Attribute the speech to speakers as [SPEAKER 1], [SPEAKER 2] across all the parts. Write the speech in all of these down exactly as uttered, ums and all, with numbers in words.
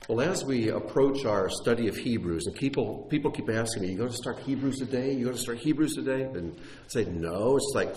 [SPEAKER 1] Well, as we approach our study of Hebrews, and people people keep asking me, you going to start Hebrews today? You going to start Hebrews today? And I say, no. It's like,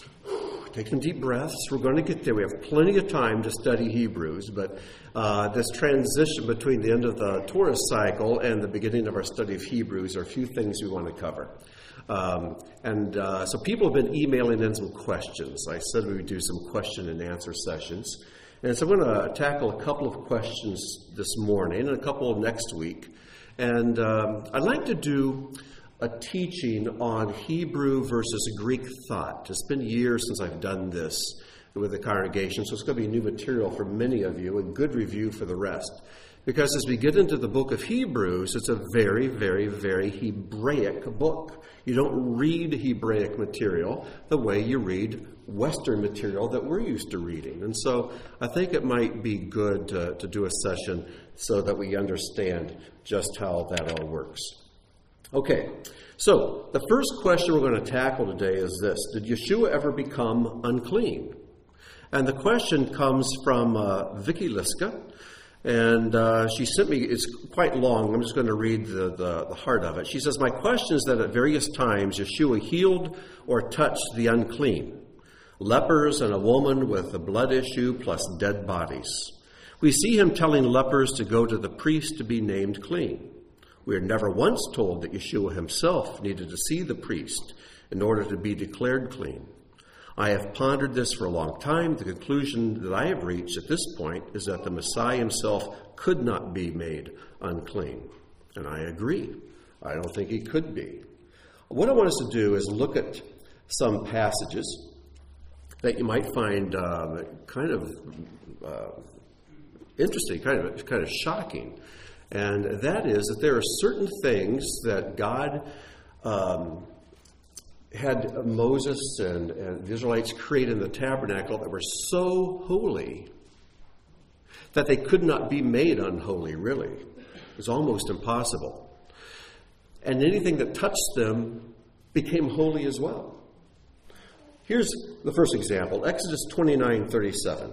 [SPEAKER 1] take some deep breaths. We're going to get there. We have plenty of time to study Hebrews, but uh, this transition between the end of the Torah cycle and the beginning of our study of Hebrews are a few things we want to cover. Um, and uh, so people have been emailing in some questions. I said we would do some question and answer sessions. And so I'm going to tackle a couple of questions this morning and a couple next week. And um, I'd like to do a teaching on Hebrew versus Greek thought. It's been years since I've done this with the congregation, so it's going to be new material for many of you and good review for the rest. Because as we get into the book of Hebrews, it's a very, very, very Hebraic book. You don't read Hebraic material the way you read Western material that we're used to reading. And so I think it might be good to, to do a session so that we understand just how that all works. Okay, so the first question we're going to tackle today is this. Did Yeshua ever become unclean? And the question comes from uh, Vicki Liska. And uh, she sent me, it's quite long, I'm just going to read the, the, the heart of it. She says, my question is that at various times Yeshua healed or touched the unclean, lepers and a woman with a blood issue plus dead bodies. We see him telling lepers to go to the priest to be named clean. We are never once told that Yeshua himself needed to see the priest in order to be declared clean. I have pondered this for a long time. The conclusion that I have reached at this point is that the Messiah himself could not be made unclean. And I agree. I don't think he could be. What I want us to do is look at some passages that you might find uh, kind of uh, interesting, kind of kind of shocking. And that is that there are certain things that God um, had Moses and, and the Israelites create in the tabernacle that were so holy that they could not be made unholy, really. It was almost impossible. And anything that touched them became holy as well. Here's the first example, Exodus twenty-nine thirty-seven.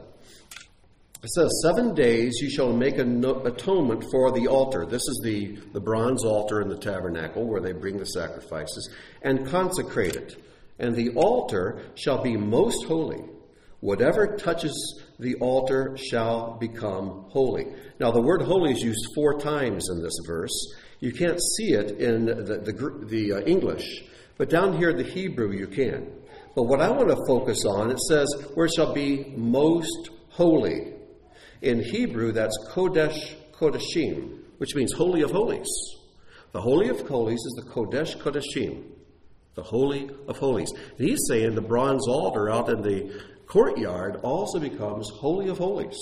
[SPEAKER 1] It says, seven days you shall make an atonement for the altar. This is the, the bronze altar in the tabernacle where they bring the sacrifices, and consecrate it. And the altar shall be most holy. Whatever touches the altar shall become holy. Now, the word holy is used four times in this verse. You can't see it in the, the, the uh, English, but down here in the Hebrew you can. But what I want to focus on, it says, where it shall be most holy. In Hebrew, that's Kodesh Kodeshim, which means Holy of Holies. The Holy of Holies is the Kodesh Kodeshim, the Holy of Holies. And he's saying the bronze altar out in the courtyard also becomes Holy of Holies.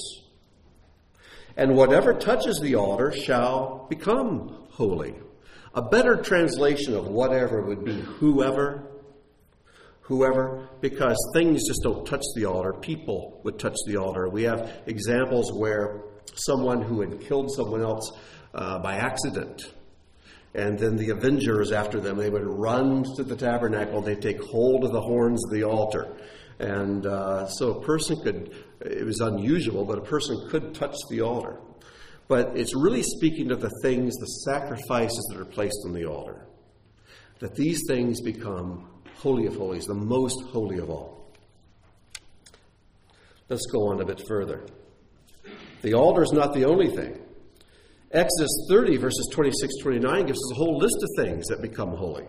[SPEAKER 1] And whatever touches the altar shall become holy. A better translation of whatever would be whoever. Whoever, because things just don't touch the altar. People would touch the altar. We have examples where someone who had killed someone else uh, by accident, and then the avengers after them, they would run to the tabernacle, they'd take hold of the horns of the altar. And uh, so a person could, it was unusual, but a person could touch the altar. But it's really speaking of the things, the sacrifices that are placed on the altar. That these things become Holy of Holies, the most holy of all. Let's go on a bit further. The altar is not the only thing. Exodus thirty, verses twenty-six to twenty-nine gives us a whole list of things that become holy.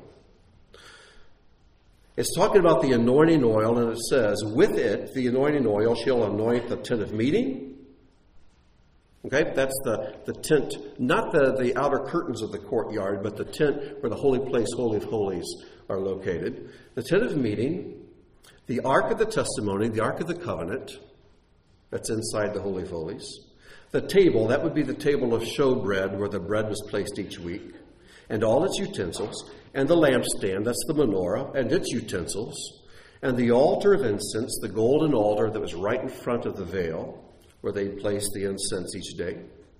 [SPEAKER 1] It's talking about the anointing oil, and it says, with it, the anointing oil shall anoint the tent of meeting. Okay, that's the, the tent, not the, the outer curtains of the courtyard, but the tent where the holy place, Holy of Holies, are located. The tent of meeting, the Ark of the Testimony, the Ark of the Covenant, that's inside the Holy of Holies. The table, that would be the table of showbread where the bread was placed each week, and all its utensils, and the lampstand, that's the menorah, and its utensils, and the altar of incense, the golden altar that was right in front of the veil, where they placed the incense each day.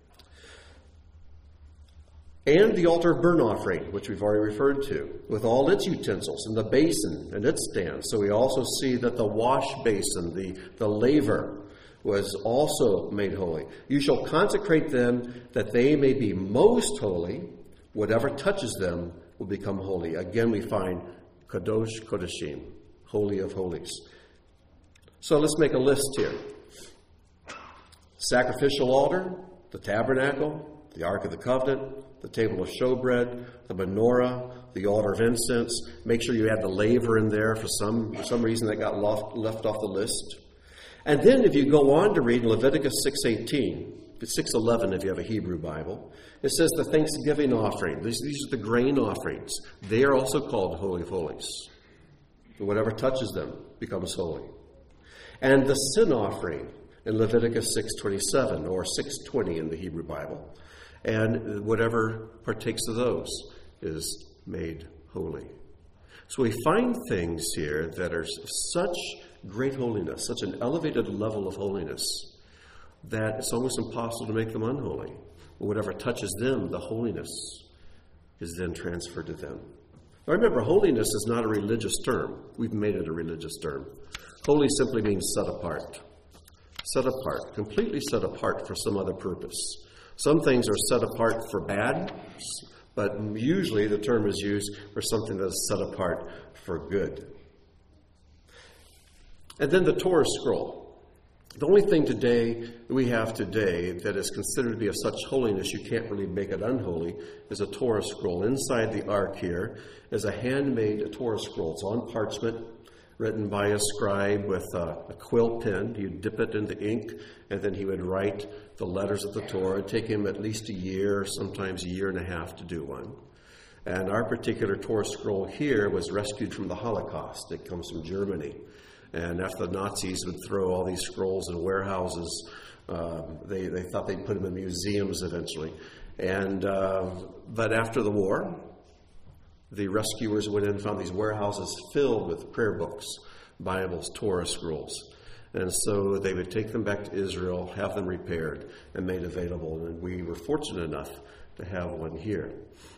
[SPEAKER 1] And the altar of burnt offering, which we've already referred to, with all its utensils, and the basin and its stand. So we also see that the wash basin, the, the laver, was also made holy. You shall consecrate them that they may be most holy. Whatever touches them will become holy. Again, we find Kadosh Kodashim, Holy of Holies. So let's make a list here. Sacrificial altar, the tabernacle, the Ark of the Covenant, the table of showbread, the menorah, the altar of incense. Make sure you add the laver in there. For some, for some reason that got left, left off the list. And then if you go on to read in Leviticus six eighteen, six eleven if you have a Hebrew Bible, it says the thanksgiving offering. These, these are the grain offerings. They are also called Holy of Holies. Whatever touches them becomes holy. And the sin offering in Leviticus six twenty-seven or six twenty in the Hebrew Bible. And whatever partakes of those is made holy. So we find things here that are of such great holiness, such an elevated level of holiness, that it's almost impossible to make them unholy. But whatever touches them, the holiness is then transferred to them. Now remember, holiness is not a religious term. We've made it a religious term. Holy simply means set apart. Set apart, completely set apart for some other purpose. Some things are set apart for bad, but usually the term is used for something that is set apart for good. And then the Torah scroll. The only thing today that we have today that is considered to be of such holiness you can't really make it unholy is a Torah scroll. Inside the ark here is a handmade Torah scroll. It's on parchment, written by a scribe with a, a quill pen. He'd dip it in the ink, and then he would write the letters of the Torah. It'd take him at least a year, sometimes a year and a half to do one. And our particular Torah scroll here was rescued from the Holocaust. It comes from Germany. And after the Nazis would throw all these scrolls in warehouses, uh, they, they thought they'd put them in museums eventually. And uh, but after the war, the rescuers went in and found these warehouses filled with prayer books, Bibles, Torah scrolls. And so they would take them back to Israel, have them repaired, and made available. And we were fortunate enough to have one here.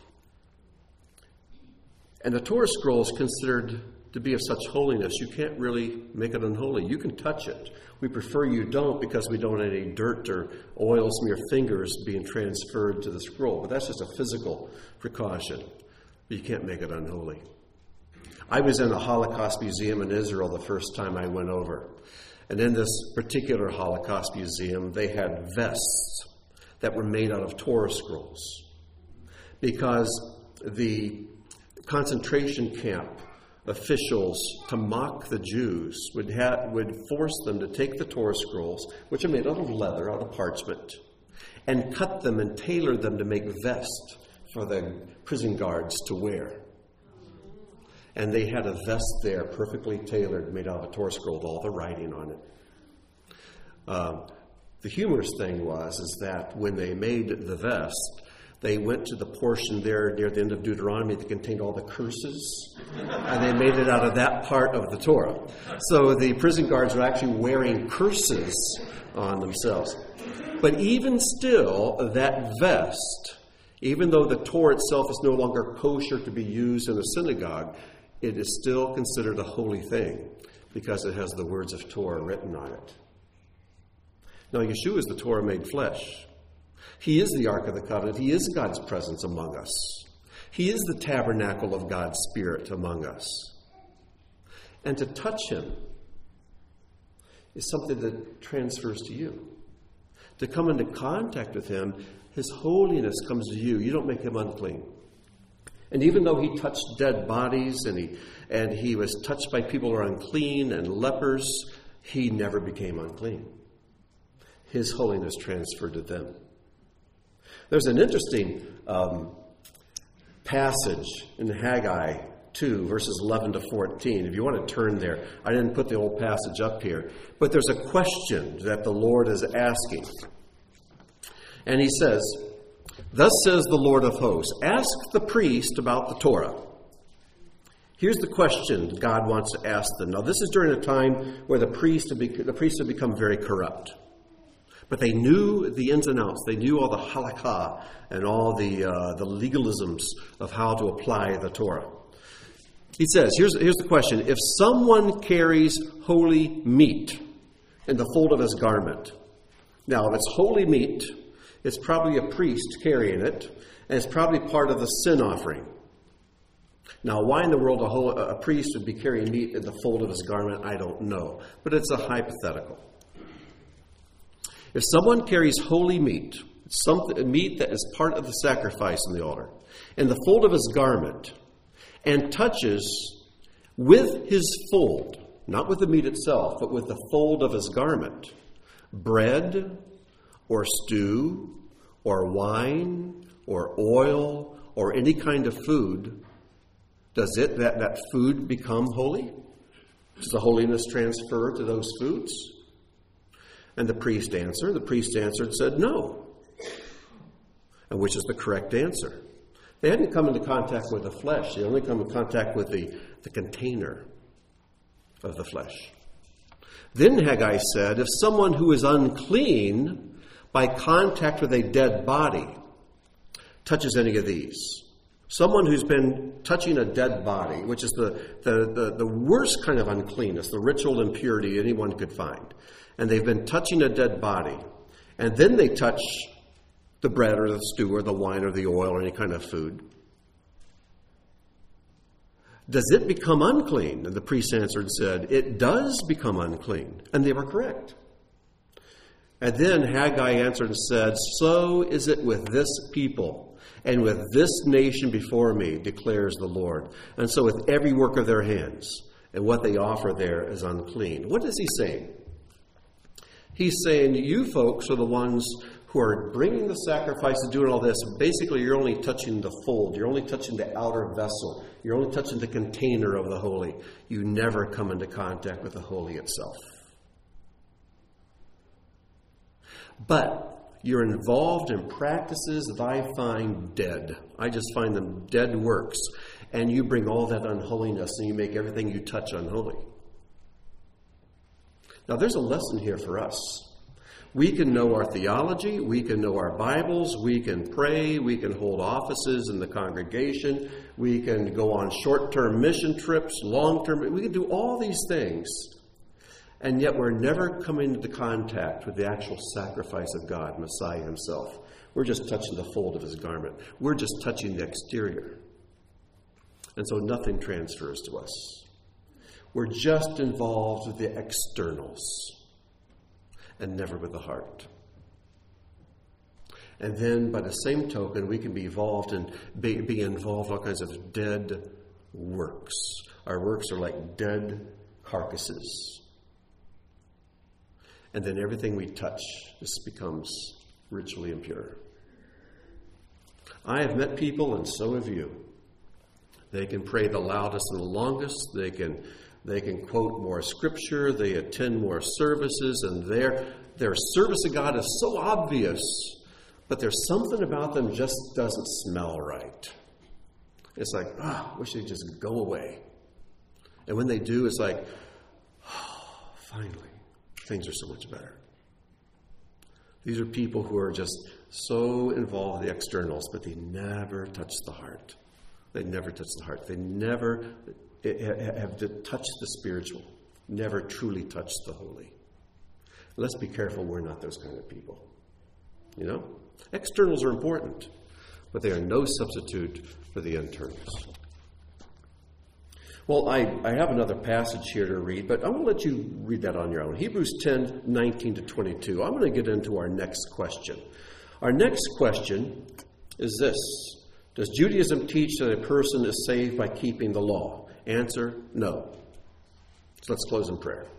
[SPEAKER 1] And the Torah scroll is considered to be of such holiness, you can't really make it unholy. You can touch it. We prefer you don't because we don't want any dirt or oils from your fingers being transferred to the scroll. But that's just a physical precaution. You can't make it unholy. I was in a Holocaust museum in Israel the first time I went over. And in this particular Holocaust museum, they had vests that were made out of Torah scrolls. Because the concentration camp officials, to mock the Jews, would ha- would force them to take the Torah scrolls, which are made out of leather, out of parchment, and cut them and tailor them to make vests for the prison guards to wear. And they had a vest there, perfectly tailored, made out of a Torah scroll with all the writing on it. Uh, the humorous thing was is that when they made the vest, they went to the portion there near the end of Deuteronomy that contained all the curses, and they made it out of that part of the Torah. So the prison guards were actually wearing curses on themselves. But even still, that vest, even though the Torah itself is no longer kosher to be used in a synagogue, it is still considered a holy thing because it has the words of Torah written on it. Now, Yeshua is the Torah made flesh. He is the Ark of the Covenant. He is God's presence among us. He is the tabernacle of God's Spirit among us. And to touch him is something that transfers to you. To come into contact with him, his holiness comes to you. You don't make him unclean. And even though he touched dead bodies and he and he was touched by people who are unclean and lepers, he never became unclean. His holiness transferred to them. There's an interesting um, passage in Haggai two, verses eleven to fourteen. If you want to turn there, I didn't put the whole passage up here, but there's a question that the Lord is asking. And he says, "Thus says the Lord of hosts, ask the priest about the Torah." Here's the question God wants to ask them. Now, this is during a time where the priests have, bec- the priests have become very corrupt. But they knew the ins and outs. They knew all the halakha and all the uh, the legalisms of how to apply the Torah. He says, here's, here's the question. If someone carries holy meat in the fold of his garment. Now, if it's holy meat, it's probably a priest carrying it, and it's probably part of the sin offering. Now, why in the world a, whole, a priest would be carrying meat in the fold of his garment, I don't know. But it's a hypothetical. If someone carries holy meat, something, meat that is part of the sacrifice in the altar, in the fold of his garment, and touches with his fold, not with the meat itself, but with the fold of his garment, bread or stew or wine or oil or any kind of food, does it, that, that food become holy? Does the holiness transfer to those foods? And the priest answered, the priest answered and said no. And which is the correct answer? They hadn't come into contact with the flesh. They only come in contact with the, the container of the flesh. Then Haggai said, if someone who is unclean by contact with a dead body touches any of these, someone who's been touching a dead body, which is the, the, the, the worst kind of uncleanness, the ritual impurity anyone could find, and they've been touching a dead body, and then they touch the bread or the stew or the wine or the oil or any kind of food, does it become unclean? And the priest answered and said, it does become unclean. And they were correct. And then Haggai answered and said, so is it with this people and with this nation before me, declares the Lord. And so with every work of their hands, and what they offer there is unclean. What is he saying? He's saying, you folks are the ones who are bringing the sacrifices, doing all this. Basically, you're only touching the fold. You're only touching the outer vessel. You're only touching the container of the holy. You never come into contact with the holy itself. But you're involved in practices that I find dead. I just find them dead works. And you bring all that unholiness and you make everything you touch unholy. Now, there's a lesson here for us. We can know our theology, we can know our Bibles, we can pray, we can hold offices in the congregation, we can go on short-term mission trips, long-term, we can do all these things, and yet we're never coming into contact with the actual sacrifice of God, Messiah himself. We're just touching the fold of his garment. We're just touching the exterior. And so nothing transfers to us. We're just involved with the externals and never with the heart. And then, by the same token, we can be involved in be, be involved in all kinds of dead works. Our works are like dead carcasses. And then everything we touch just becomes ritually impure. I have met people, and so have you. They can pray the loudest and the longest. They can They can quote more scripture. They attend more services. And their, their service of God is so obvious. But there's something about them just doesn't smell right. It's like, ah, oh, wish they'd just go away. And when they do, it's like, oh, finally, things are so much better. These are people who are just so involved in the externals, but they never touch the heart. They never touch the heart. They never have touched the spiritual, never truly touched the holy. Let's be careful we're not those kind of people. You know? Externals are important, but they are no substitute for the internals. Well, I, I have another passage here to read, but I want to let you read that on your own. Hebrews ten, nineteen to twenty-two. I'm going to get into our next question. Our next question is this. Does Judaism teach that a person is saved by keeping the law? Answer, no. So let's close in prayer.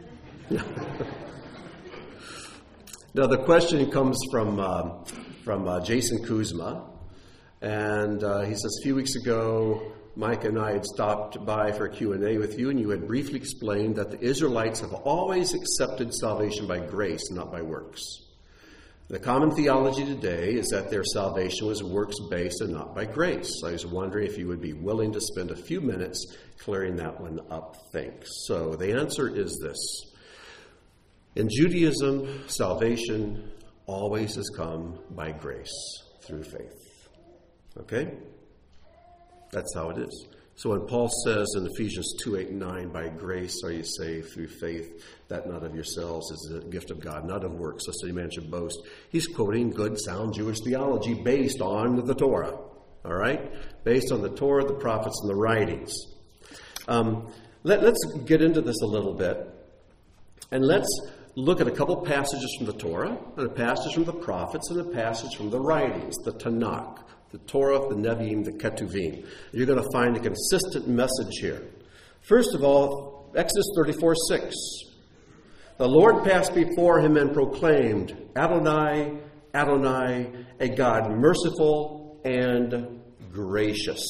[SPEAKER 1] Now, the question comes from uh, from uh, Jason Kuzma. And uh, he says, a few weeks ago, Mike and I had stopped by for a Q and A with you, and you had briefly explained that the Israelites have always accepted salvation by grace, not by works. The common theology today is that their salvation was works-based and not by grace. I was wondering if you would be willing to spend a few minutes clearing that one up. Thanks. So the answer is this. In Judaism, salvation always has come by grace through faith. Okay? That's how it is. So when Paul says in Ephesians two, eight, and nine, by grace are you saved through faith, that not of yourselves is a gift of God, not of works, lest any man should boast. He's quoting good, sound Jewish theology based on the Torah. All right? Based on the Torah, the prophets, and the writings. Um, let, let's get into this a little bit. And let's look at a couple passages from the Torah, and a passage from the prophets, and a passage from the writings, the Tanakh. The Torah, the Nevi'im, the Ketuvim. You're going to find a consistent message here. First of all, Exodus thirty-four, six. The Lord passed before him and proclaimed, Adonai, Adonai, a God merciful and gracious.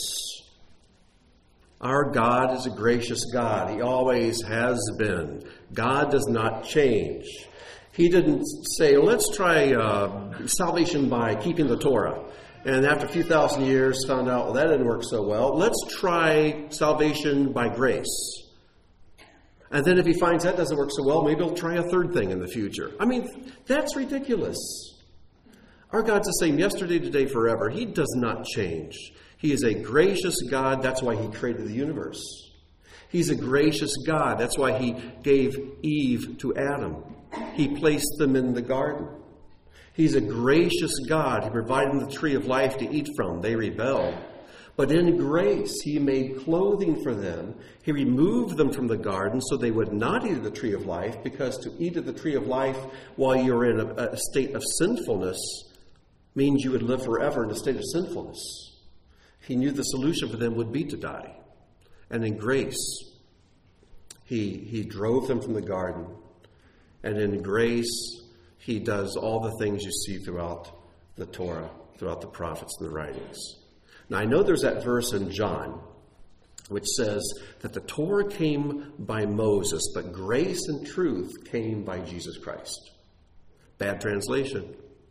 [SPEAKER 1] Our God is a gracious God. He always has been. God does not change. He didn't say, let's try uh, salvation by keeping the Torah. And after a few thousand years, found out, well, that didn't work so well. Let's try salvation by grace. And then if he finds that doesn't work so well, maybe he'll try a third thing in the future. I mean, that's ridiculous. Our God's the same yesterday, today, forever. He does not change. He is a gracious God. That's why he created the universe. He's a gracious God. That's why he gave Eve to Adam. He placed them in the garden. He's a gracious God. He provided them the tree of life to eat from. They rebelled. But in grace, he made clothing for them. He removed them from the garden so they would not eat of the tree of life, because to eat of the tree of life while you're in a, a state of sinfulness means you would live forever in a state of sinfulness. He knew the solution for them would be to die. And in grace, he, he drove them from the garden. And in grace, he does all the things you see throughout the Torah, throughout the prophets and the writings. Now, I know there's that verse in John which says that the Torah came by Moses, but grace and truth came by Jesus Christ. Bad translation.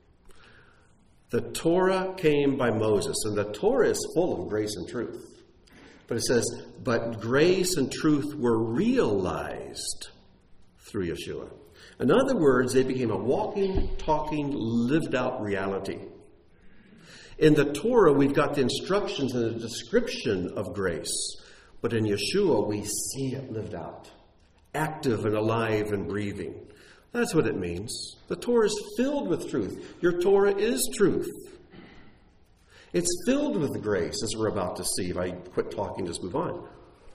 [SPEAKER 1] The Torah came by Moses, and the Torah is full of grace and truth. But it says, but grace and truth were realized through Yeshua. In other words, they became a walking, talking, lived-out reality. In the Torah, we've got the instructions and the description of grace. But in Yeshua, we see it lived out. Active and alive and breathing. That's what it means. The Torah is filled with truth. Your Torah is truth. It's filled with grace, as we're about to see. If I quit talking, just move on.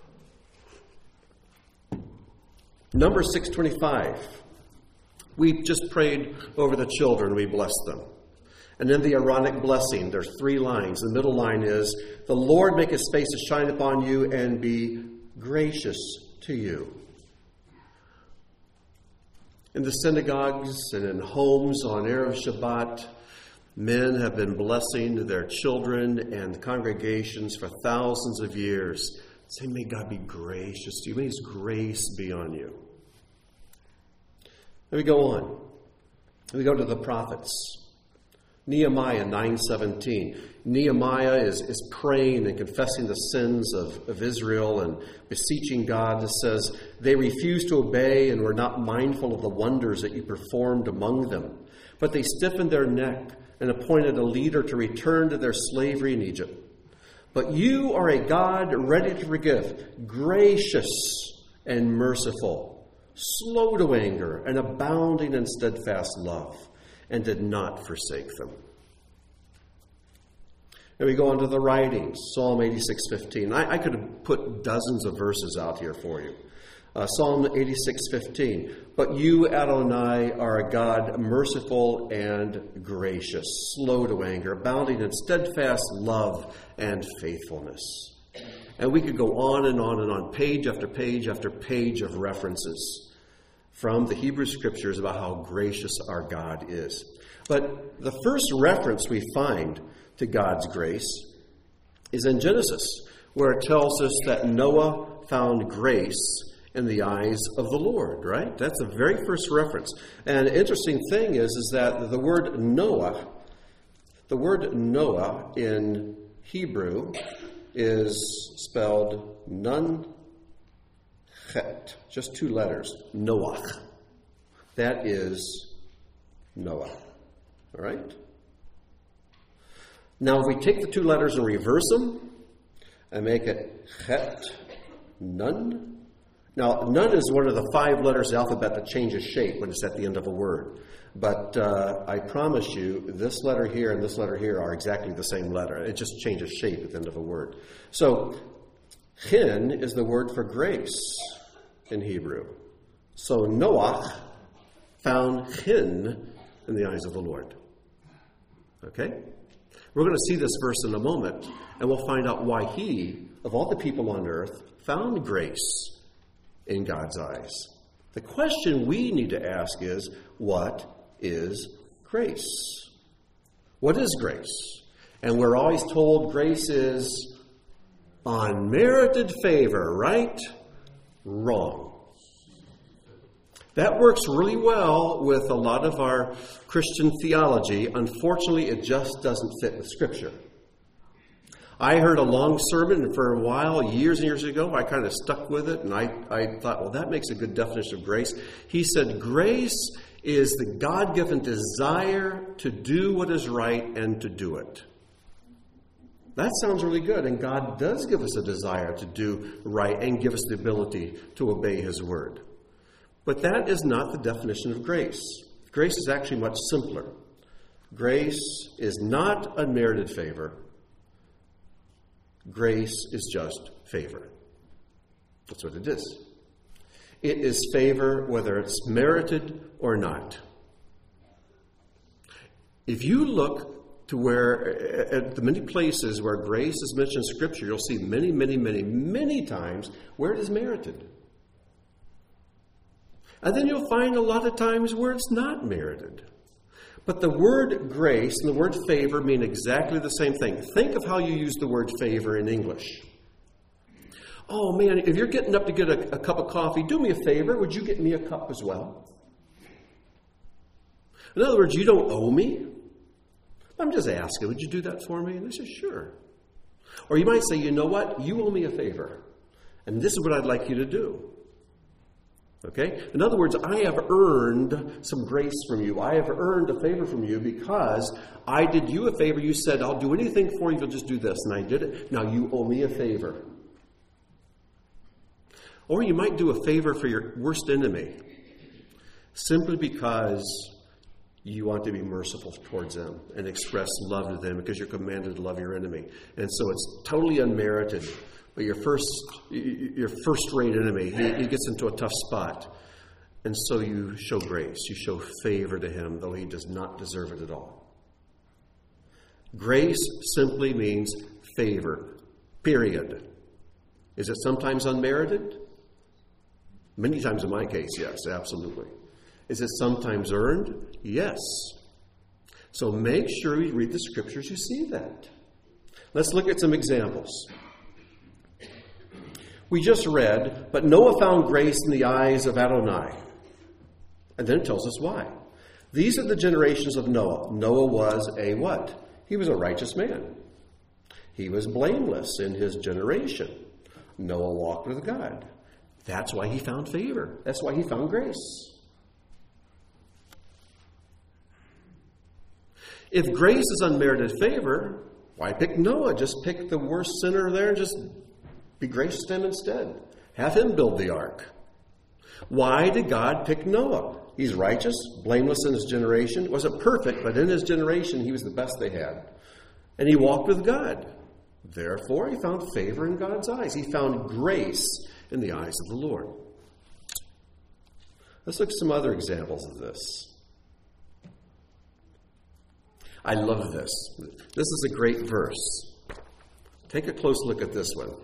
[SPEAKER 1] Number six twenty-five. We just prayed over the children. We blessed them. And in the Aaronic blessing, there's three lines. The middle line is, the Lord make his face to shine upon you and be gracious to you. In the synagogues and in homes on Erev Shabbat, men have been blessing their children and congregations for thousands of years. Say, may God be gracious to you. May his grace be on you. Let me go on. We go to the prophets. Nehemiah nine seventeen. Nehemiah is, is praying and confessing the sins of, of Israel and beseeching God. It says, they refused to obey and were not mindful of the wonders that you performed among them. But they stiffened their neck and appointed a leader to return to their slavery in Egypt. But you are a God ready to forgive, gracious and merciful, slow to anger, and abounding in steadfast love, and did not forsake them. And we go on to the writings, Psalm eighty-six fifteen. I, I could have put dozens of verses out here for you. Uh, Psalm eighty-six fifteen. But you, Adonai, are a God merciful and gracious, slow to anger, abounding in steadfast love and faithfulness. And we could go on and on and on, page after page after page of references from the Hebrew Scriptures about how gracious our God is. But the first reference we find to God's grace is in Genesis, where it tells us that Noah found grace in the eyes of the Lord, right? That's the very first reference. And the interesting thing is, is that the word Noah, the word Noah in Hebrew is spelled nun chet, just two letters, Noach. That is Noah, all right? Now, if we take the two letters and reverse them, and make it chet nun. Now, nun is one of the five letters of the alphabet that changes shape when it's at the end of a word. But uh, I promise you, this letter here and this letter here are exactly the same letter. It just changes shape at the end of a word. So, chin is the word for grace in Hebrew. So Noach found chin in the eyes of the Lord. Okay? We're going to see this verse in a moment, and we'll find out why he, of all the people on earth, found grace in God's eyes. The question we need to ask is, what is grace? What is grace? And we're always told grace is unmerited favor, right? Wrong. That works really well with a lot of our Christian theology. Unfortunately, it just doesn't fit with Scripture. I heard a long sermon for a while, years and years ago. I kind of stuck with it, and I, I thought, well, that makes a good definition of grace. He said, grace is the God-given desire to do what is right and to do it. That sounds really good, and God does give us a desire to do right and give us the ability to obey His word. But that is not the definition of grace. Grace is actually much simpler. Grace is not unmerited favor. Grace is just favor. That's what it is. It is favor whether it's merited or not. If you look to where, at the many places where grace is mentioned in Scripture, you'll see many, many, many, many times where it is merited. And then you'll find a lot of times where it's not merited. But the word grace and the word favor mean exactly the same thing. Think of how you use the word favor in English. Oh man, if you're getting up to get a, a cup of coffee, do me a favor. Would you get me a cup as well? In other words, you don't owe me. I'm just asking, would you do that for me? And they say, sure. Or you might say, you know what? You owe me a favor. And this is what I'd like you to do. Okay? In other words, I have earned some grace from you. I have earned a favor from you because I did you a favor. You said, I'll do anything for you if you'll just do this. And I did it. Now you owe me a favor. Or you might do a favor for your worst enemy simply because you want to be merciful towards them and express love to them because you're commanded to love your enemy. And so it's totally unmerited. But your first, your first-rate enemy, he, he gets into a tough spot. And so you show grace. You show favor to him, though he does not deserve it at all. Grace simply means favor, period. Is it sometimes unmerited? Many times in my case, yes, absolutely. Is it sometimes earned? Yes. So make sure you read the Scriptures, you see that. Let's look at some examples. We just read, but Noah found grace in the eyes of Adonai. And then it tells us why. These are the generations of Noah. Noah was a what? He was a righteous man. He was blameless in his generation. Noah walked with God. That's why he found favor. That's why he found grace. If grace is unmerited favor, why pick Noah? Just pick the worst sinner there and just be gracious to him instead. Have him build the ark. Why did God pick Noah? He's righteous, blameless in his generation. Wasn't perfect, but in his generation, he was the best they had. And he walked with God. Therefore, he found favor in God's eyes. He found grace in the eyes of the Lord. Let's look at some other examples of this. I love this. This is a great verse. Take a close look at this one.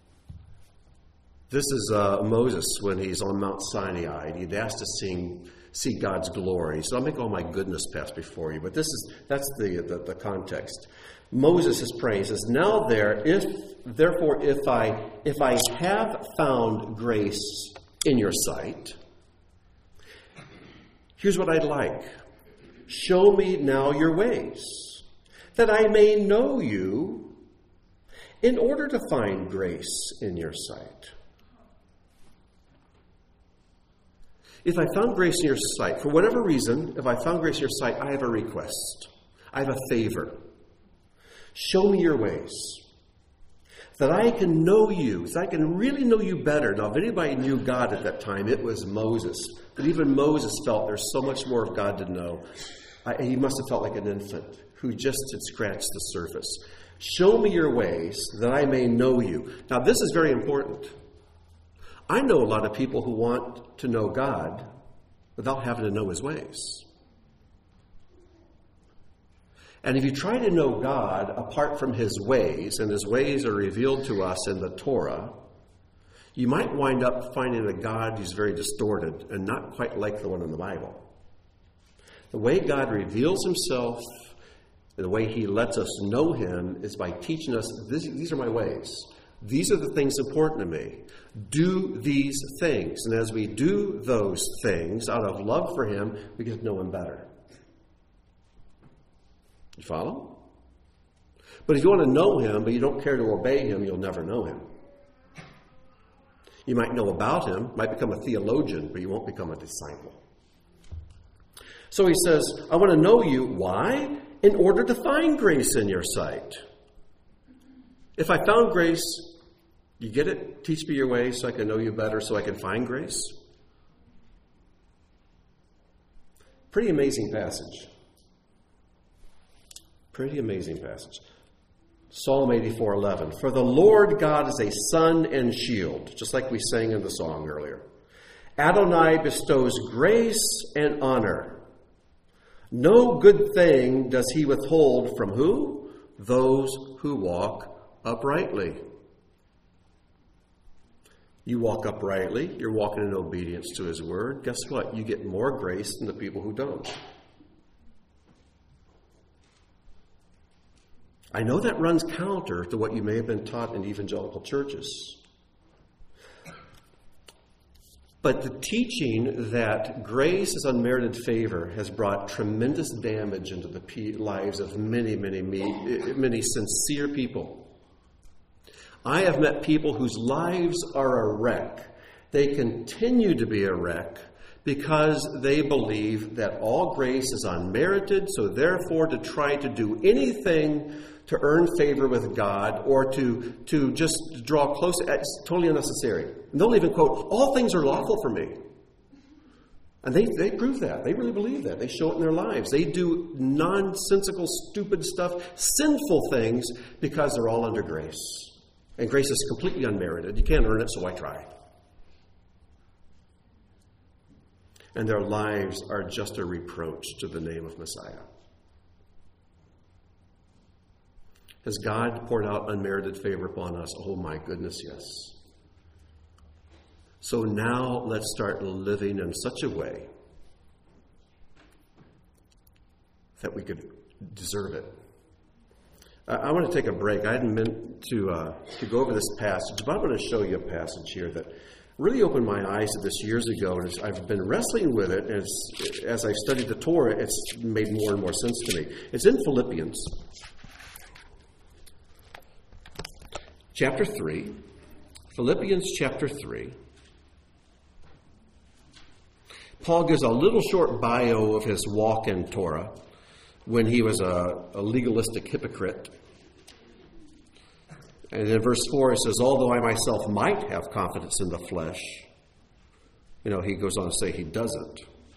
[SPEAKER 1] This is uh, Moses when he's on Mount Sinai, and he'd asked to sing, see God's glory. So I'll make all my goodness pass before you. But this is that's the, the, the context. Moses is praying. He says, "Now there, if therefore, if I if I have found grace in your sight, here's what I'd like: show me now your ways, that I may know you, in order to find grace in your sight." If I found grace in your sight, for whatever reason, if I found grace in your sight, I have a request. I have a favor. Show me your ways, that I can know you, so I can really know you better. Now, if anybody knew God at that time, it was Moses. But even Moses felt there's so much more of God to know. I, he must have felt like an infant who just had scratched the surface. Show me your ways that I may know you. Now, this is very important. I know a lot of people who want to know God without having to know his ways. And if you try to know God apart from his ways, and his ways are revealed to us in the Torah, you might wind up finding a God who's very distorted and not quite like the one in the Bible. The way God reveals himself, the way he lets us know him, is by teaching us, this, these are my ways. These are the things important to me. Do these things. And as we do those things out of love for him, we get to know him better. You follow? But if you want to know him, but you don't care to obey him, you'll never know him. You might know about him, might become a theologian, but you won't become a disciple. So he says, I want to know you. Why? In order to find grace in your sight. If I found grace, you get it? Teach me your ways so I can know you better, so I can find grace. Pretty amazing passage. Pretty amazing passage. Psalm eighty-four eleven. For the Lord God is a sun and shield, just like we sang in the song earlier. Adonai bestows grace and honor. No good thing does he withhold from who? Those who walk uprightly. You walk uprightly, you're walking in obedience to his word. Guess what? You get more grace than the people who don't. I know that runs counter to what you may have been taught in evangelical churches. But the teaching that grace is unmerited favor has brought tremendous damage into the lives of many, many, many sincere people. I have met people whose lives are a wreck. They continue to be a wreck because they believe that all grace is unmerited, so therefore to try to do anything to earn favor with God or to, to just draw close, it's totally unnecessary. And they'll even quote, all things are lawful for me. And they, they prove that. They really believe that. They show it in their lives. They do nonsensical, stupid stuff, sinful things, because they're all under grace. And grace is completely unmerited. You can't earn it, so why try? And their lives are just a reproach to the name of Messiah. Has God poured out unmerited favor upon us? Oh my goodness, yes. So now let's start living in such a way that we could deserve it. I, I want to take a break. I hadn't meant to uh, to go over this passage, but I'm going to show you a passage here that really opened my eyes to this years ago, and I've been wrestling with it. As as I've studied the Torah, it's made more and more sense to me. It's in Philippians. Chapter three, Philippians chapter three. Paul gives a little short bio of his walk in Torah when he was a, a legalistic hypocrite. And in verse four it says, although I myself might have confidence in the flesh, you know, he goes on to say he doesn't.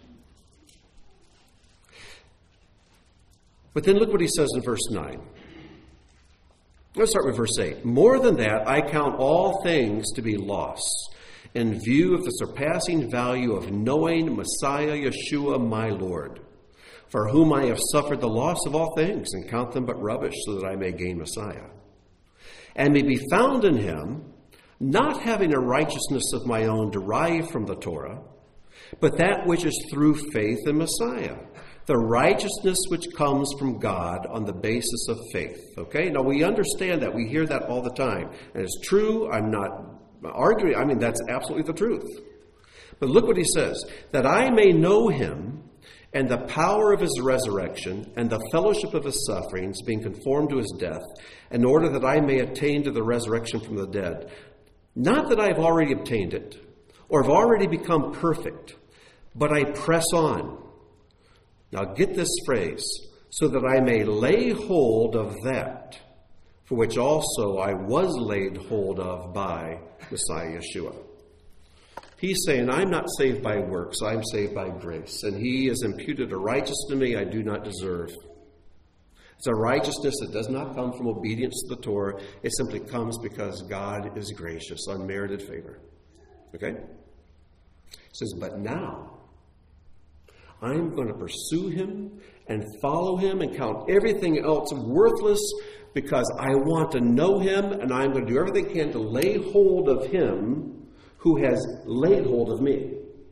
[SPEAKER 1] But then look what he says in verse nine. Let's start with verse eight. More than that, I count all things to be loss in view of the surpassing value of knowing Messiah Yeshua, my Lord, for whom I have suffered the loss of all things and count them but rubbish so that I may gain Messiah, and may be found in him, not having a righteousness of my own derived from the Torah, but that which is through faith in Messiah, the righteousness which comes from God on the basis of faith. Okay? Now we understand that. We hear that all the time. And it's true. I'm not arguing. I mean, that's absolutely the truth. But look what he says. That I may know him and the power of his resurrection and the fellowship of his sufferings, being conformed to his death, in order that I may attain to the resurrection from the dead. Not that I have already obtained it or have already become perfect, but I press on. Now get this phrase, so that I may lay hold of that for which also I was laid hold of by Messiah Yeshua. He's saying, I'm not saved by works, I'm saved by grace. And he has imputed a righteousness to me I do not deserve. It's a righteousness that does not come from obedience to the Torah. It simply comes because God is gracious, unmerited favor. Okay? It says, but now I'm going to pursue him and follow him and count everything else worthless because I want to know him, and I'm going to do everything I can to lay hold of him who has laid hold of me.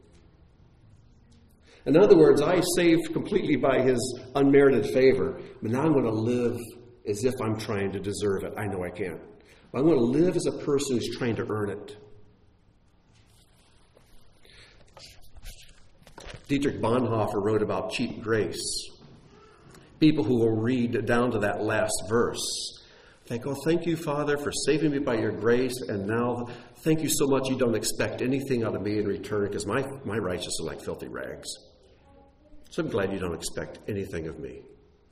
[SPEAKER 1] In other words, I saved completely by his unmerited favor, but now I'm going to live as if I'm trying to deserve it. I know I can't. But I'm going to live as a person who's trying to earn it. Dietrich Bonhoeffer wrote about cheap grace. People who will read down to that last verse think, oh, thank you, Father, for saving me by your grace, and now thank you so much you don't expect anything out of me in return because my, my righteousness is like filthy rags. So I'm glad you don't expect anything of me.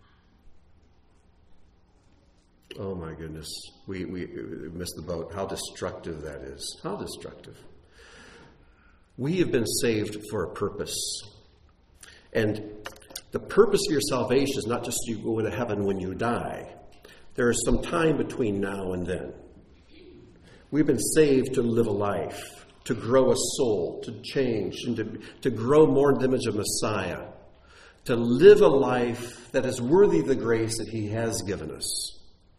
[SPEAKER 1] Oh, my goodness. We, we, we missed the boat. How destructive that is. How destructive. We have been saved for a purpose. And the purpose of your salvation is not just you go into heaven when you die. There is some time between now and then. We've been saved to live a life, to grow a soul, to change, and to, to grow more in the image of Messiah, to live a life that is worthy of the grace that he has given us.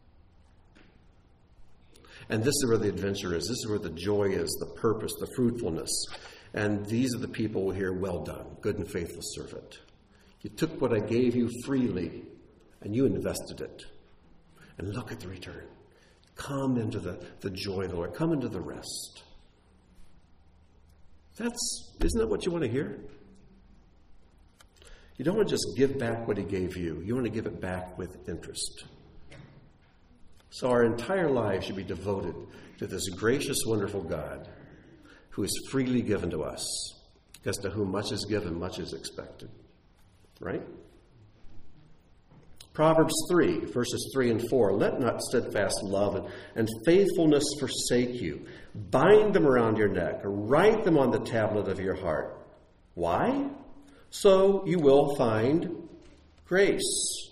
[SPEAKER 1] And this is where the adventure is. This is where the joy is, the purpose, the fruitfulness. And these are the people who hear, well done, good and faithful servant. You took what I gave you freely, and you invested it. And look at the return. Come into the, the joy of the Lord. Come into the rest. That's, isn't that what you want to hear? You don't want to just give back what he gave you. You want to give it back with interest. So our entire lives should be devoted to this gracious, wonderful God who is freely given to us. Because to whom much is given, much is expected. Right? Proverbs three, verses three and four. Let not steadfast love and, and faithfulness forsake you. Bind them around your neck. Write them on the tablet of your heart. Why? So you will find grace.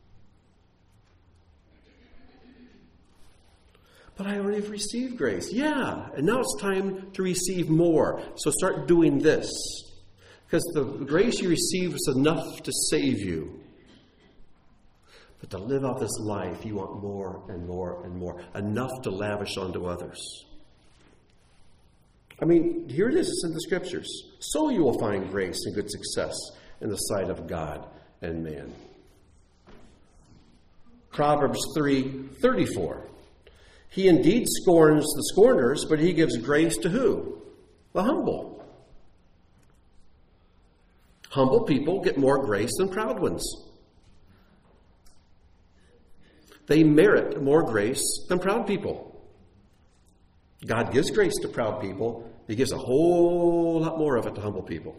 [SPEAKER 1] But I already have received grace. Yeah, and now it's time to receive more. So start doing this. Because the grace you receive is enough to save you. But to live out this life, you want more and more and more. Enough to lavish onto others. I mean, here it is. It's in the Scriptures. So you will find grace and good success in the sight of God and man. Proverbs three thirty-four. He indeed scorns the scorners, but he gives grace to who? The humble. Humble people get more grace than proud ones. They merit more grace than proud people. God gives grace to proud people. He gives a whole lot more of it to humble people.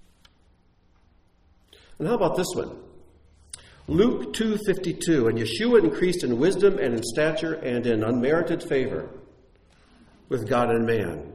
[SPEAKER 1] And how about this one? Luke two fifty-two. And Yeshua increased in wisdom and in stature and in unmerited favor with God and man.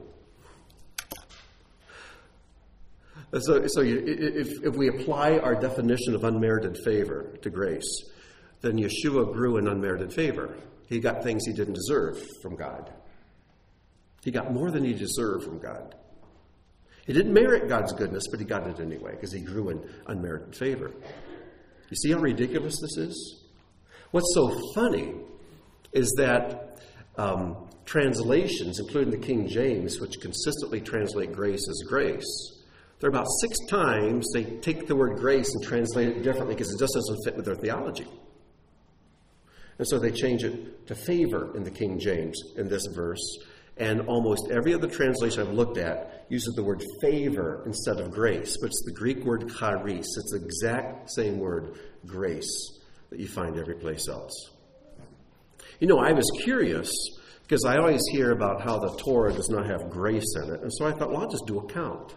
[SPEAKER 1] So, so you, if, if we apply our definition of unmerited favor to grace, then Yeshua grew in unmerited favor. He got things he didn't deserve from God. He got more than he deserved from God. He didn't merit God's goodness, but he got it anyway because he grew in unmerited favor. You see how ridiculous this is? What's so funny is that um, translations, including the King James, which consistently translate grace as grace, there are about six times they take the word grace and translate it differently because it just doesn't fit with their theology. And so they change it to favor in the King James in this verse. And almost every other translation I've looked at uses the word favor instead of grace. But it's the Greek word charis. It's the exact same word, grace, that you find every place else. You know, I was curious because I always hear about how the Torah does not have grace in it. And so I thought, well, I'll just do a count.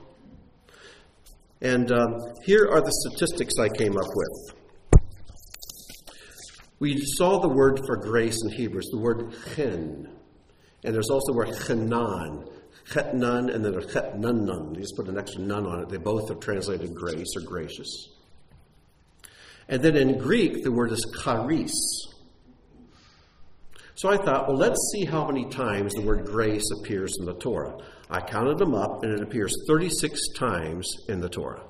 [SPEAKER 1] And um, here are the statistics I came up with. We saw the word for grace in Hebrew, the word chen. And there's also the word chenan. Chetnan and then a chetnunun. You just put an extra nun on it. They both are translated grace or gracious. And then in Greek, the word is charis. So I thought, well, let's see how many times the word grace appears in the Torah. I counted them up, and it appears thirty-six times in the Torah.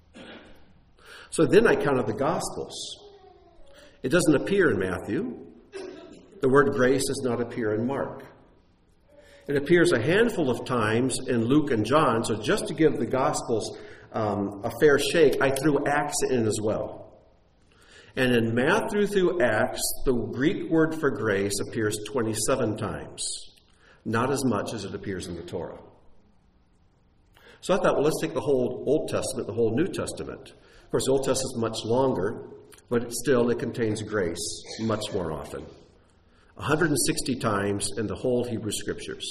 [SPEAKER 1] So then I counted the Gospels. It doesn't appear in Matthew. The word grace does not appear in Mark. It appears a handful of times in Luke and John, so just to give the Gospels um, a fair shake, I threw Acts in as well. And in Matthew through Acts, the Greek word for grace appears twenty-seven times, not as much as it appears in the Torah. So I thought, well, let's take the whole Old Testament, the whole New Testament. Of course, the Old Testament is much longer, but still it contains grace much more often. one hundred sixty times in the whole Hebrew Scriptures.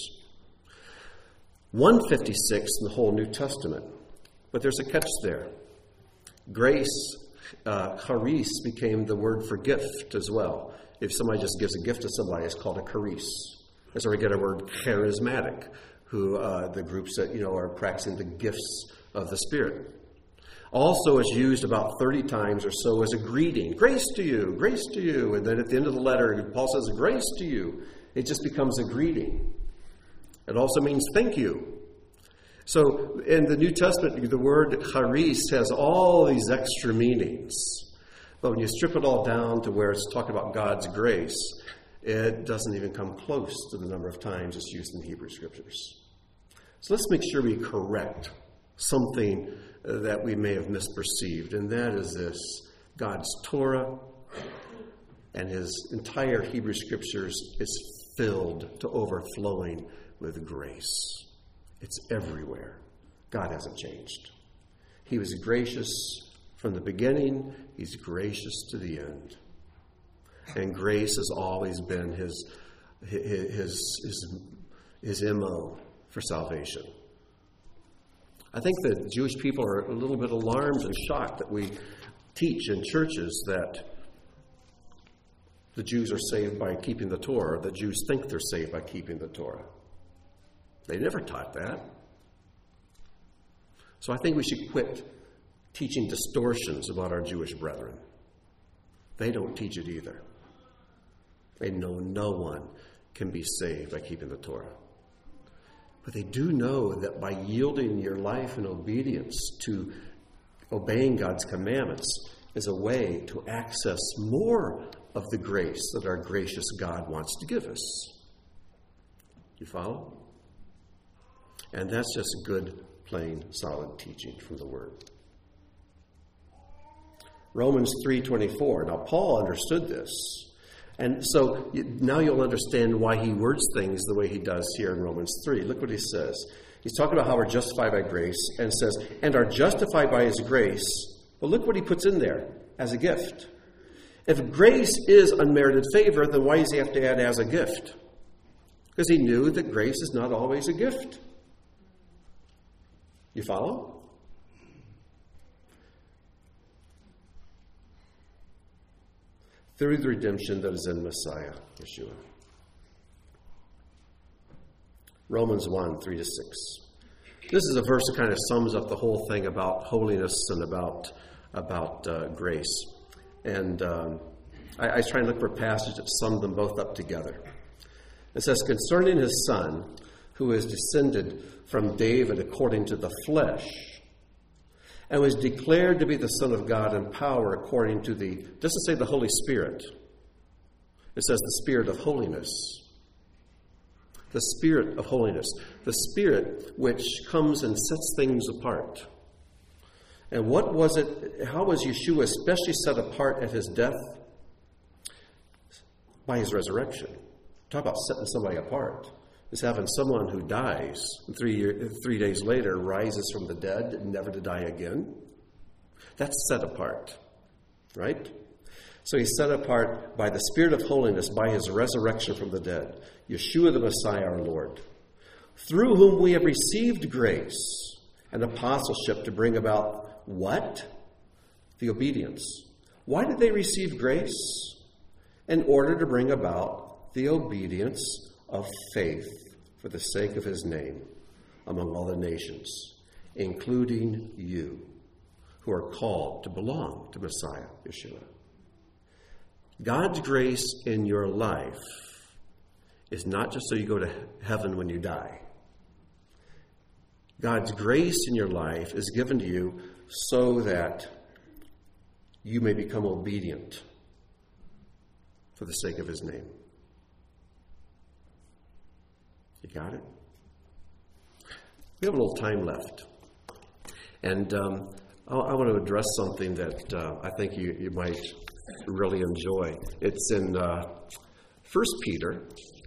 [SPEAKER 1] one hundred fifty-six in the whole New Testament. But there's a catch there. Grace, uh, charis, became the word for gift as well. If somebody just gives a gift to somebody, it's called a charis. That's where we get our word charismatic, who uh, the groups that, you know, are practicing the gifts of the Spirit. Also, it's used about thirty times or so as a greeting. Grace to you, grace to you. And then at the end of the letter, Paul says, grace to you. It just becomes a greeting. It also means thank you. So in the New Testament, the word charis has all these extra meanings. But when you strip it all down to where it's talking about God's grace, it doesn't even come close to the number of times it's used in the Hebrew Scriptures. So let's make sure we correct something that we may have misperceived, and that is this: God's Torah and his entire Hebrew Scriptures is filled to overflowing with grace. It's everywhere. God hasn't changed. He was gracious from the beginning. He's gracious to the end. And grace has always been his his his, his M O for salvation. I think the Jewish people are a little bit alarmed and shocked that we teach in churches that the Jews are saved by keeping the Torah, or the Jews think they're saved by keeping the Torah. They never taught that. So I think we should quit teaching distortions about our Jewish brethren. They don't teach it either. They know no one can be saved by keeping the Torah. But they do know that by yielding your life in obedience to obeying God's commandments is a way to access more of the grace that our gracious God wants to give us. You follow? And that's just good, plain, solid teaching from the Word. Romans three twenty-four. Now, Paul understood this. And so now you'll understand why he words things the way he does here in Romans three. Look what he says. He's talking about how we're justified by grace and says, and are justified by his grace. Well, look what he puts in there, as a gift. If grace is unmerited favor, then why does he have to add as a gift? Because he knew that grace is not always a gift. You follow? Through the redemption that is in Messiah, Yeshua. Romans one, three to six. This is a verse that kind of sums up the whole thing about holiness and about, about uh, grace. And um, I, I was trying to look for a passage that summed them both up together. It says, concerning his Son, who is descended from David according to the flesh, and was declared to be the Son of God in power according to the, doesn't say the Holy Spirit. It says the Spirit of holiness. The Spirit of holiness. The Spirit which comes and sets things apart. And what was it, how was Yeshua especially set apart at his death? By his resurrection. Talk about setting somebody apart. Is having someone who dies and three, year, three days later rises from the dead, never to die again. That's set apart, right? So he's set apart by the Spirit of holiness, by his resurrection from the dead. Yeshua the Messiah, our Lord, through whom we have received grace and apostleship to bring about what? The obedience. Why did they receive grace? in order to bring about the obedience of faith for the sake of his name among all the nations, including you, who are called to belong to Messiah, Yeshua. God's grace in your life is not just so you go to heaven when you die. God's grace in your life is given to you so that you may become obedient for the sake of his name. You got it? We have a little time left. And um, I, I want to address something that uh, I think you, you might really enjoy. It's in uh, First Peter.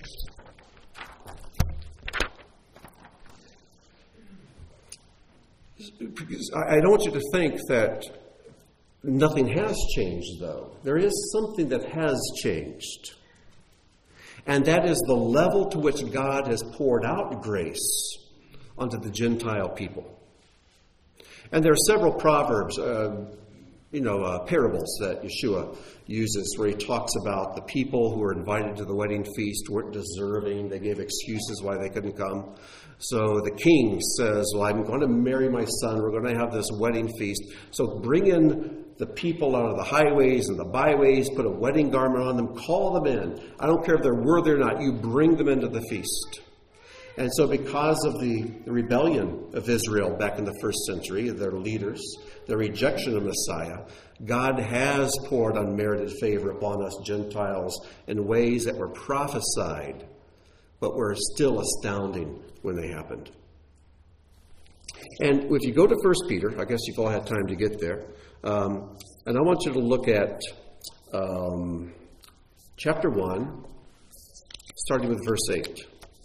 [SPEAKER 1] I don't want you to think that nothing has changed, though. There is something that has changed. And that is the level to which God has poured out grace onto the Gentile people. And there are several proverbs, uh, you know, uh, parables that Yeshua uses where he talks about the people who were invited to the wedding feast weren't deserving. They gave excuses why they couldn't come. So the king says, well, I'm going to marry my son. We're going to have this wedding feast. So bring in the people out of the highways and the byways, put a wedding garment on them, call them in. I don't care if they're worthy or not. You bring them into the feast. And so because of the rebellion of Israel back in the first century, their leaders, their rejection of Messiah, God has poured unmerited favor upon us Gentiles in ways that were prophesied, but were still astounding when they happened. And if you go to First Peter, I guess you've all had time to get there, um, and I want you to look at um, chapter one, starting with verse eight.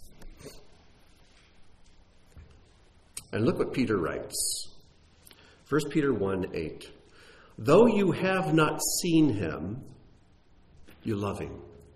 [SPEAKER 1] And look what Peter writes. First Peter one eight. Though you have not seen him, you love him.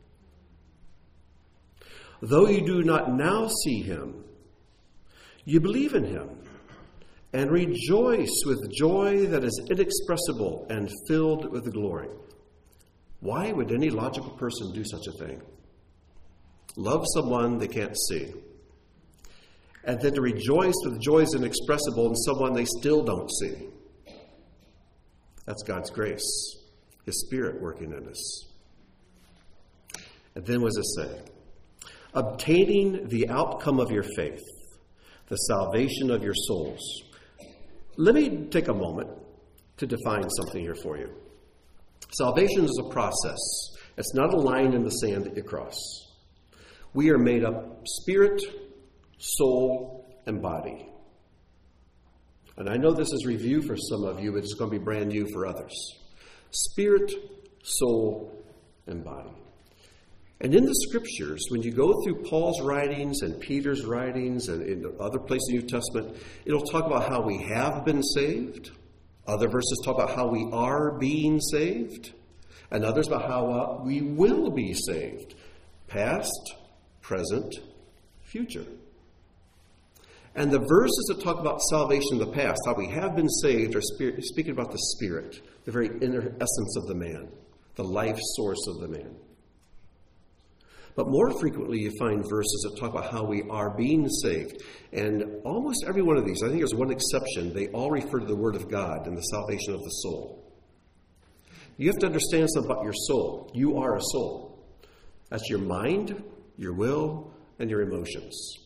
[SPEAKER 1] Though you do not now see him, you believe in him and rejoice with joy that is inexpressible and filled with glory. Why would any logical person do such a thing? Love someone they can't see. And then to rejoice with joy inexpressible in someone they still don't see. That's God's grace, his Spirit working in us. And then what does it say? Obtaining the outcome of your faith, the salvation of your souls. Let me take a moment to define something here for you. Salvation is a process. It's not a line in the sand that you cross. We are made up spirit, soul, and body. And I know this is review for some of you, but it's going to be brand new for others. Spirit, soul, and body. And in the scriptures, when you go through Paul's writings and Peter's writings and in other places in the New Testament, it'll talk about how we have been saved. Other verses talk about how we are being saved. And others about how uh, we will be saved. Past, present, future. And the verses that talk about salvation in the past, how we have been saved, are spirit, speaking about the Spirit, the very inner essence of the man, the life source of the man. But more frequently, you find verses that talk about how we are being saved. And almost every one of these, I think there's one exception, they all refer to the Word of God and the salvation of the soul. You have to understand something about your soul. You are a soul. That's your mind, your will, and your emotions.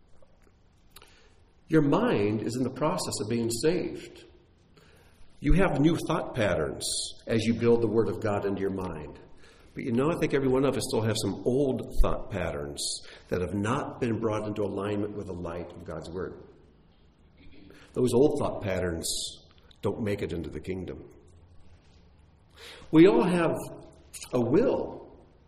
[SPEAKER 1] Your mind is in the process of being saved. You have new thought patterns as you build the Word of God into your mind. But you know, I think every one of us still have some old thought patterns that have not been brought into alignment with the light of God's Word. Those old thought patterns don't make it into the kingdom. We all have a will.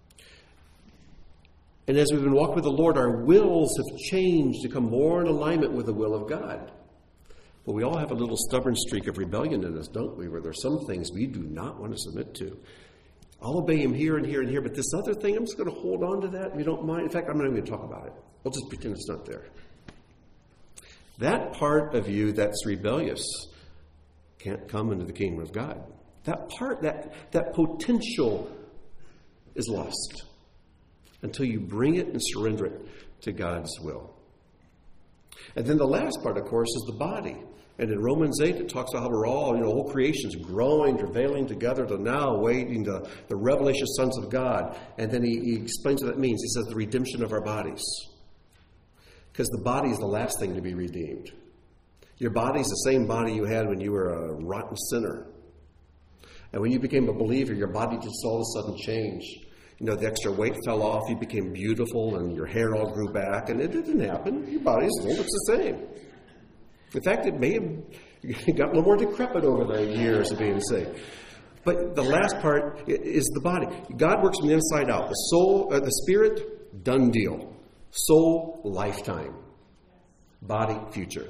[SPEAKER 1] And as we've been walking with the Lord, our wills have changed to come more in alignment with the will of God. But we all have a little stubborn streak of rebellion in us, don't we? Where there's some things we do not want to submit to. I'll obey him here and here and here, but this other thing, I'm just going to hold on to that if you don't mind. In fact, I'm not even going to talk about it. We'll just pretend it's not there. That part of you that's rebellious can't come into the kingdom of God. That part, that, that potential is lost until you bring it and surrender it to God's will. And then the last part, of course, is the body. And in Romans eight, it talks about how we're all, you know, whole creation's growing, travailing together to now waiting the, the revelation of sons of God. And then he, he explains what that means. He says the redemption of our bodies. Because the body is the last thing to be redeemed. Your body is the same body you had when you were a rotten sinner. And when you became a believer, your body just all of a sudden changed. You know, the extra weight fell off, you became beautiful, and your hair all grew back. And it didn't happen. Your body still looks the same. In fact, it may have got a little more decrepit over the years of being saved. But the last part is the body. God works from the inside out. The soul, uh, the spirit, done deal. Soul, lifetime. Body, future.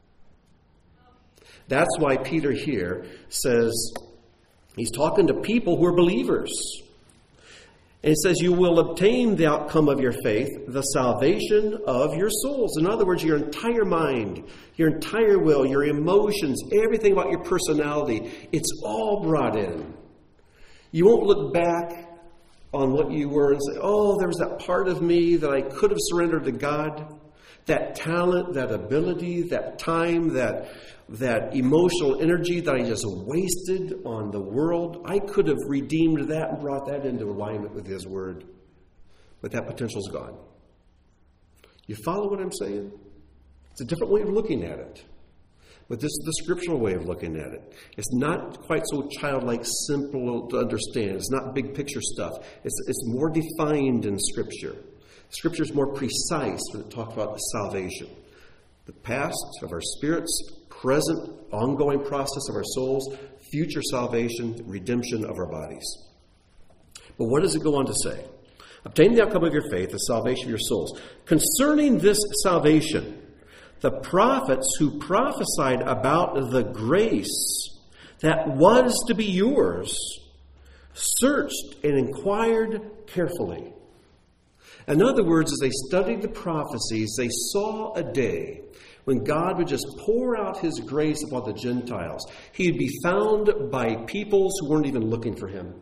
[SPEAKER 1] That's why Peter here says, he's talking to people who are believers. And it says, you will obtain the outcome of your faith, the salvation of your souls. In other words, your entire mind, your entire will, your emotions, everything about your personality, it's all brought in. You won't look back on what you were and say, oh, there was that part of me that I could have surrendered to God. That talent, that ability, that time, that that emotional energy that I just wasted on the world, I could have redeemed that and brought that into alignment with His Word. But that potential's gone. You follow what I'm saying? It's a different way of looking at it. But this is the scriptural way of looking at it. It's not quite so childlike, simple to understand. It's not big picture stuff. It's, it's more defined in Scripture. Scripture is more precise when it talks about the salvation. The past of our spirits, present, ongoing process of our souls, future salvation, redemption of our bodies. But what does it go on to say? Obtain the outcome of your faith, the salvation of your souls. Concerning this salvation, the prophets who prophesied about the grace that was to be yours searched and inquired carefully. In other words, as they studied the prophecies, they saw a day when God would just pour out His grace upon the Gentiles. He would be found by peoples who weren't even looking for Him.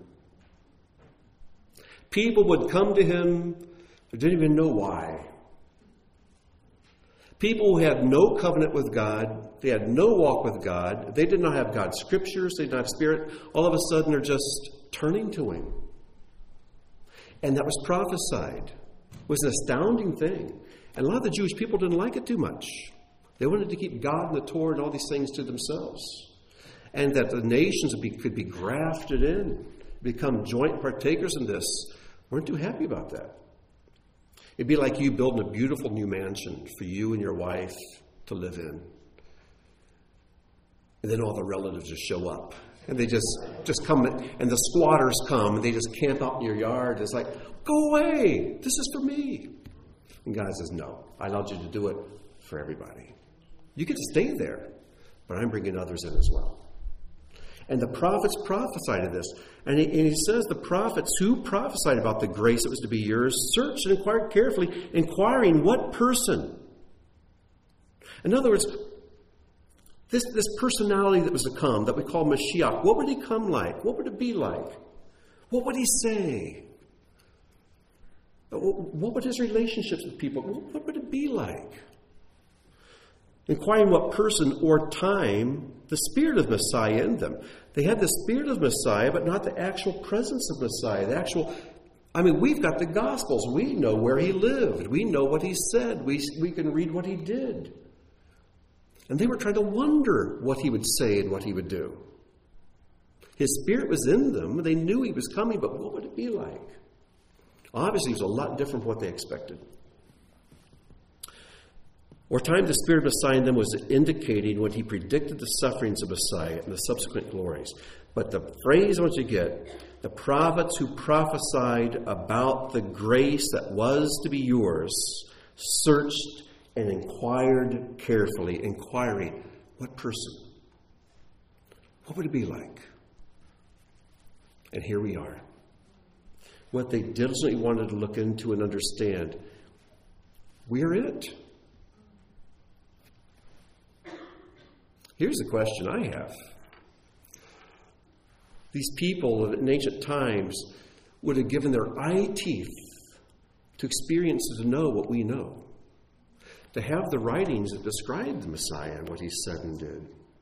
[SPEAKER 1] People would come to Him who didn't even know why. People who had no covenant with God, they had no walk with God, they did not have God's scriptures, they did not have Spirit, all of a sudden they're just turning to Him. And that was prophesied. It was an astounding thing. And a lot of the Jewish people didn't like it too much. They wanted to keep God and the Torah and all these things to themselves. And that the nations would be, could be grafted in, become joint partakers in this. Weren't too happy about that. It'd be like you building a beautiful new mansion for you and your wife to live in. And then all the relatives just show up. And they just, just come, and the squatters come, and they just camp out in your yard. It's like, go away. This is for me. And God says, no, I allowed you to do it for everybody. You get to stay there, but I'm bringing others in as well. And the prophets prophesied of this. And he, and he says the prophets who prophesied about the grace that was to be yours searched and inquired carefully, inquiring what person. In other words, this, this personality that was to come, that we call Mashiach, what would he come like? What would it be like? What would he say? What would his relationships with people, what would it be like? Inquiring what person or time the Spirit of Messiah in them. They had the Spirit of Messiah, but not the actual presence of Messiah. The actual, I mean, we've got the Gospels. We know where he lived. We know what he said. We, we can read what he did. And they were trying to wonder what he would say and what he would do. His Spirit was in them. They knew he was coming, but what would it be like? Obviously, it was a lot different from what they expected. Or time the Spirit of Messiah in them was indicating when he predicted the sufferings of Messiah and the subsequent glories. But the phrase I want you to get, the prophets who prophesied about the grace that was to be yours, searched and inquired carefully, inquiring, what person? What would it be like? And here we are. What they diligently wanted to look into and understand, we're it. Here's the question I have. These people in ancient times, would have given their eye teeth to experience and to know what we know. To have the writings that describe the Messiah and what he said and did.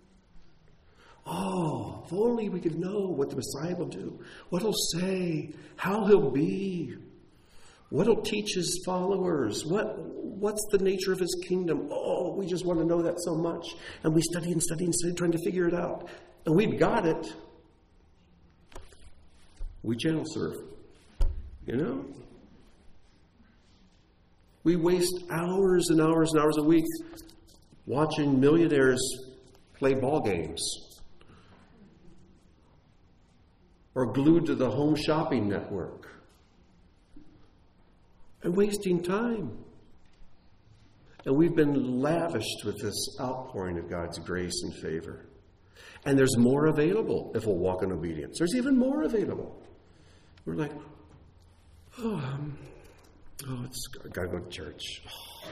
[SPEAKER 1] Oh, if only we could know what the Messiah will do, what he'll say, how he'll be, what he'll teach his followers, what what's the nature of his kingdom. Oh, we just want to know that so much. And we study and study and study, trying to figure it out. And we've got it. We channel surf, you know? We waste hours and hours and hours a week watching millionaires play ball games. Or glued to the home shopping network. And wasting time. And we've been lavished with this outpouring of God's grace and favor. And there's more available if we'll walk in obedience. There's even more available. We're like, oh, um, oh it's I gotta go to church. Oh.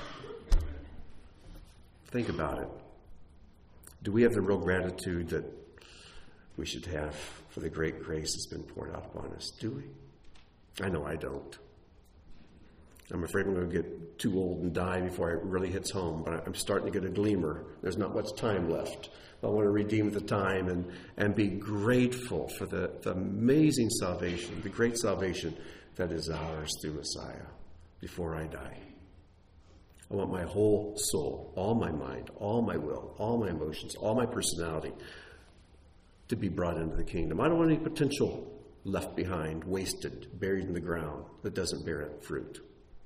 [SPEAKER 1] Think about it. Do we have the real gratitude that we should have for the great grace that's been poured out upon us? Do we? I know I don't. I'm afraid I'm going to get too old and die before it really hits home, but I'm starting to get a gleamer. There's not much time left. I want to redeem the time and, and be grateful for the, the amazing salvation, the great salvation that is ours through Messiah before I die. I want my whole soul, all my mind, all my will, all my emotions, all my personality to be brought into the kingdom. I don't want any potential left behind, wasted, buried in the ground that doesn't bear fruit.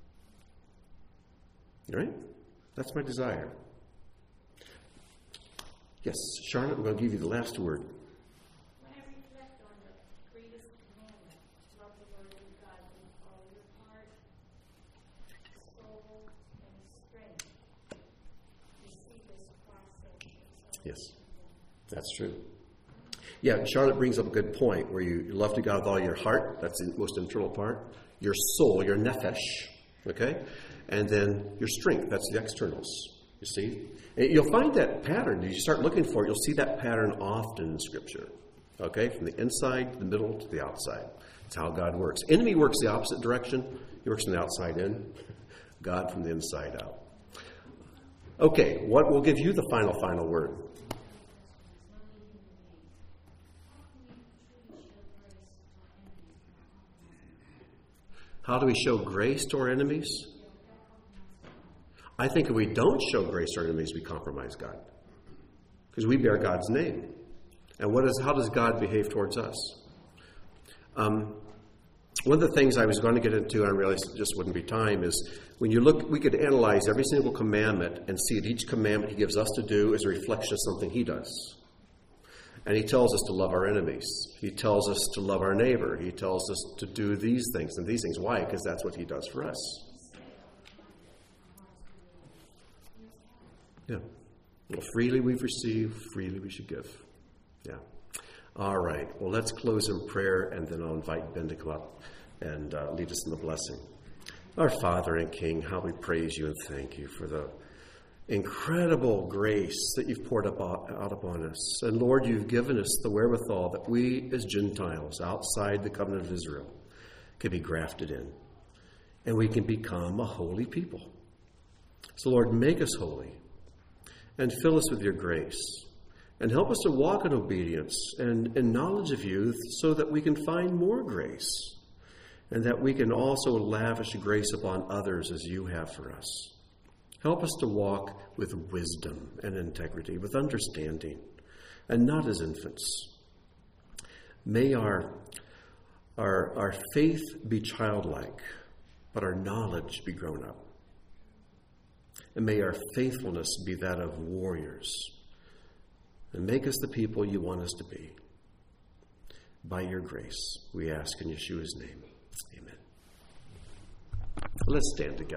[SPEAKER 1] All right? That's my desire. Yes, Charlotte, I'm going to give you the last word.
[SPEAKER 2] When I reflect on the greatest commandment, love the Lord your God with all your heart, soul, and strength, you see this process.
[SPEAKER 1] Yes, that's true. Yeah, Charlotte brings up a good point where you love to God with all your heart. That's the most internal part. Your soul, your nephesh, okay? And then your strength, that's the externals, you see? And you'll find that pattern. As you start looking for it, you'll see that pattern often in Scripture, okay? From the inside, the middle, to the outside. That's how God works. Enemy works the opposite direction. He works from the outside in. God from the inside out. Okay, what will give you the final, final word? How do we show grace to our enemies? I think if we don't show grace to our enemies, we compromise God. Because we bear God's name. And what is? How does God behave towards us? Um, one of the things I was going to get into, and I realized it just wouldn't be time, is when you look, we could analyze every single commandment and see that each commandment he gives us to do is a reflection of something he does. And he tells us to love our enemies. He tells us to love our neighbor. He tells us to do these things and these things. Why? Because that's what he does for us. Yeah. Well, freely we've received, freely we should give. Yeah. All right. Well, let's close in prayer, and then I'll invite Ben to come up and uh, lead us in the blessing. Our Father and King, how we praise you and thank you for the incredible grace that you've poured up, out upon us. And Lord, you've given us the wherewithal that we as Gentiles outside the covenant of Israel can be grafted in. And we can become a holy people. So Lord, make us holy and fill us with your grace. And help us to walk in obedience and in knowledge of you so that we can find more grace. And that we can also lavish grace upon others as you have for us. Help us to walk with wisdom and integrity, with understanding, and not as infants. May our, our, our faith be childlike, but our knowledge be grown up. And may our faithfulness be that of warriors. And make us the people you want us to be. By your grace, we ask in Yeshua's name. Amen. Let's stand together.